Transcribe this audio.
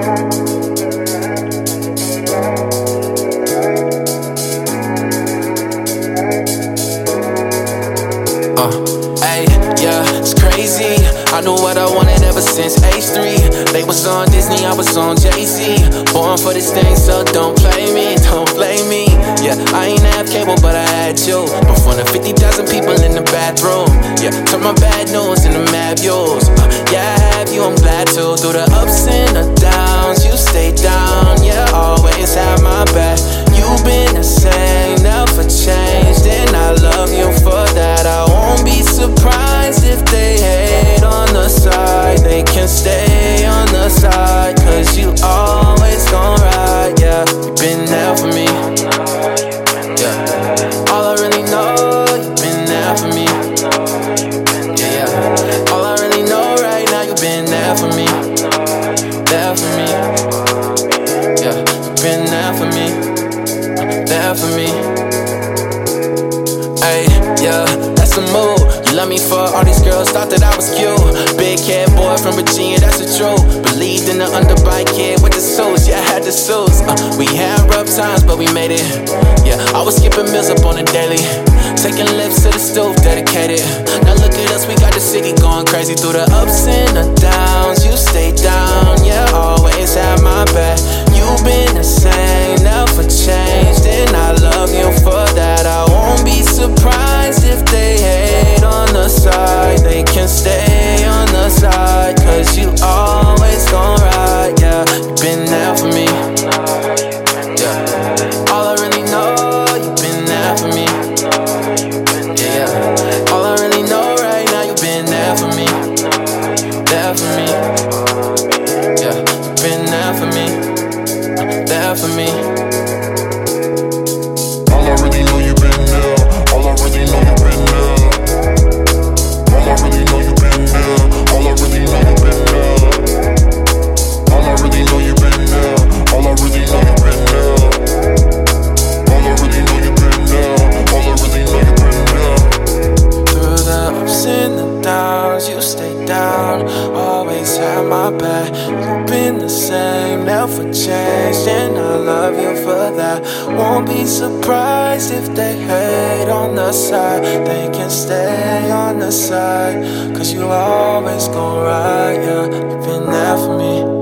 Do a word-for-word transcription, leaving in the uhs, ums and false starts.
Uh, ayy, yeah, it's crazy. I knew what I wanted ever since H three. They was on Disney, I was on Jay-Z. Born for this thing, so don't play me, don't blame me. Yeah, I ain't have cable, but I had you. Before the fifty thousand people in the bathroom. Yeah, turn my bad news into mad views. Uh, yeah, I have you, I'm glad to. Through the ups and the downs, you stay down. Yeah, always have my back. You've been the same, never changed, and I love you for that. I won't be surprised if they hate on the side. They can stay on the side, cause you always gon' ride. Yeah, you been there for me. Yeah, all I really know, you been there for me. Yeah, yeah, all I really know right now, you been there for me. There for me. Yeah, you been there for me. There for me. Ay, yeah, that's the mood. You love me for all these girls, thought that I was cute. Big head boy from Virginia, that's the truth. Believed in the underbite kid with the suits, yeah, I had the suits. uh, We had rough times, but we made it. Yeah, I was skipping meals up on the daily. Taking lips to the stove, dedicated. Now look at us, we got the city going crazy. Through the ups and the downs, you stay down. Yeah, always have my back. You've been the same, never changed, and I love you for that. I won't be surprised if they hate on the side. They can stay on the side, cause you always gon' ride. Yeah, you been there for me. Yeah, all I really know, you been there for me. Yeah, yeah, all I really know right now, you been there for me. There for me. Yeah, you been there for me. There for me. All I really know, you been there. All I really know, you been there. All I really know, you been there. All I really know, you been there. All I really know, you been there. All I really know, you been there. All I really know, you been there. All I really know, you been there. Through the ups and the downs, you stay down. Always have my back. You've been the same, never changed, and I love you for that. Won't be surprised if they hate on the side. They can stay on the side, cause you always gon' ride. Yeah, you've been there for me.